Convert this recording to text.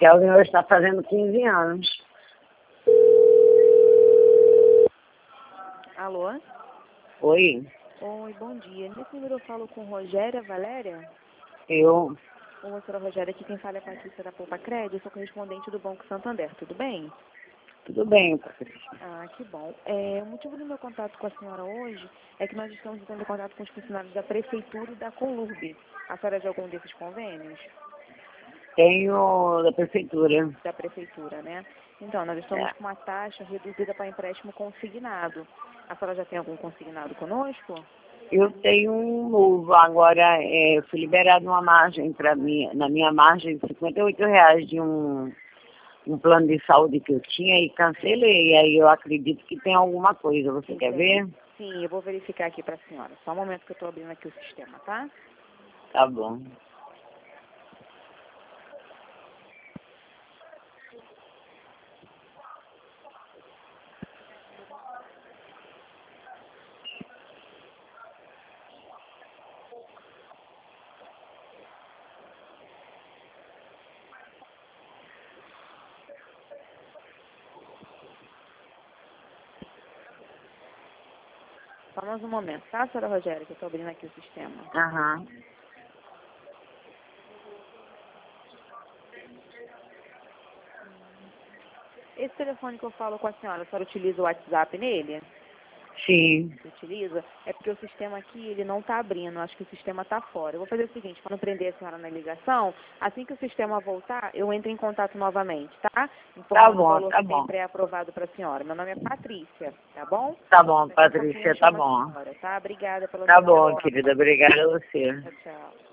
Kelvin hoje está fazendo 15 anos. Alô? Oi, Oi, bom dia. Nesse número eu falo com Rogéria Valéria? eu... Oi, senhora Rogéria, aqui quem fala é a Patrícia da Poupa Crédito, eu sou correspondente do Banco Santander, tudo bem? Tudo bem, Patrícia. Ah, que bom. O motivo do meu contato com a senhora hoje é que nós estamos entrando em contato com os funcionários da Prefeitura e da Conlurb. A senhora é de algum desses convênios? Tenho da prefeitura. Da Prefeitura, né? Então, nós estamos É. com uma taxa reduzida para empréstimo consignado. A senhora já tem algum consignado conosco? Eu tenho um novo, agora eu fui liberado uma margem na minha margem de R$ 58 de um plano de saúde que eu tinha e cancelei. Aí eu acredito que tem alguma coisa. Você quer ver? Sim, eu vou verificar aqui para a senhora. Só um momento que eu estou abrindo aqui o sistema, tá? Tá bom. Só mais um momento, tá, senhora Rogéria, que eu estou abrindo aqui o sistema. Aham. Esse telefone que eu falo com a senhora utiliza o WhatsApp nele? Sim. Você utiliza? É porque o sistema aqui, ele não está abrindo, acho que o sistema está fora. Eu vou fazer o seguinte, para não prender a senhora na ligação, assim que o sistema voltar, eu entro em contato novamente, tá? Informando o valor Tá que tem bom. pré-aprovado para a senhora. Meu nome é Patrícia, tá bom? Tá bom, Daqui a pouquinho Patrícia, eu tá chamo a bom. senhora, tá? Obrigada pela Tá sua bom, atenção. querida. Obrigada a você. Tchau, tchau.